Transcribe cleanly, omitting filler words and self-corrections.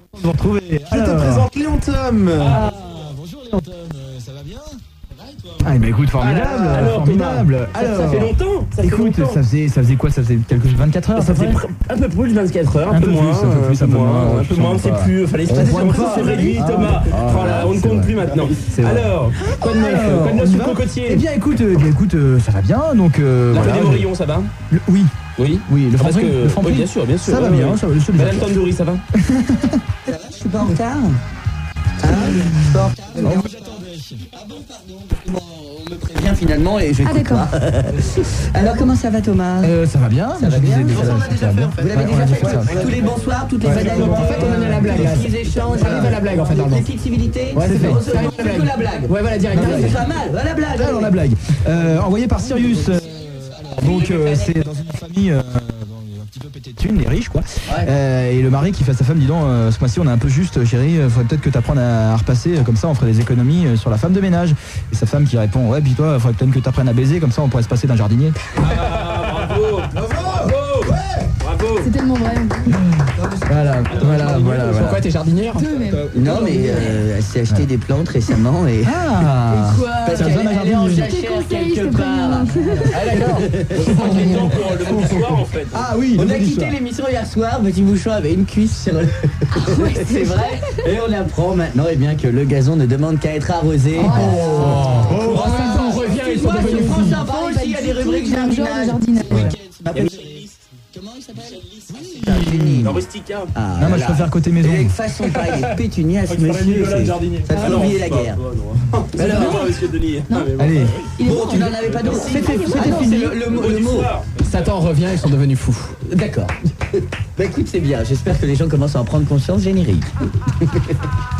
de vous retrouver. Je te présente Léon Tom. Bonjour Léon Tom, ça va bien? Ah bah écoute, formidable, formidable. Alors, ça fait longtemps. Écoute, ça faisait quoi? Ça faisait quelques 24 heures. Ça faisait un peu plus de 24 heures, un peu moins, on ne sait plus. Fallait se c'est réduit, Thomas. Voilà, on ne compte plus maintenant. Alors, quoi de neuf sur Cocotier? Eh bien écoute, ça va bien, donc la Fédé Morillon, ça va? Oui. Oui, le Franprix, bien sûr. Ça va bien, ça va. Madame Tandoori, ça va? Ça va, je suis pas en retard. Je suis pas en retard. On vous attendait. Ah bon, pardon. On me prévient finalement et je n'écoute pas. Alors comment ça va Thomas? Ça va bien. Ça va bien. Vous l'avez déjà fait. Tous les bonsoirs, toutes les banalités. En fait, on en a la blague. Les petits échanges. J'arrive à la blague en fait. Les petites civilités. Ouais, c'est fait. C'est que la blague. Ouais, voilà, direct. C'est pas mal. Voilà la blague. Alors la blague. Envoyé par Sirius. Donc c'est dans une famille un petit peu pété de thunes, les riches quoi. Et le mari qui fait à sa femme, dis donc, ce mois-ci on est un peu juste, chérie, faudrait peut-être que tu apprennes à repasser, comme ça on ferait des économies sur la femme de ménage. Et sa femme qui répond, ouais, puis toi, faudrait peut-être que tu apprennes à baiser, comme ça on pourrait se passer d'un jardinier. Bravo. C'est tellement vrai. Voilà. Pourquoi t'es jardinière? Non mais elle s'est acheté des plantes récemment et... Ah. Quoi? Parce qu'elle est en jachère quelque part. Ah d'accord. On temps pour le bonsoir en fait. Ah oui. On a quitté l'émission hier soir, Petit Bouchon avait une cuisse sur le... C'est vrai. Et on apprend maintenant que le gazon ne demande qu'à être arrosé. On revient, ils sont Moi devenus sur fous. France Info aussi, il y a des rubriques jardinage. Comment il s'appelle? C'est un génie. Dans Rustica. Non, moi je préfère côté maison. Avec façon pareille, pétunia ce monsieur. Ça te fait oublier la guerre. Alors, monsieur Denis. Allez. Bon, tu n'en avais pas d'autres. C'était fini. Le mot. Satan revient, ils sont devenus fous. D'accord. Bah écoute, c'est bien. J'espère que les gens commencent à en prendre conscience. Générique.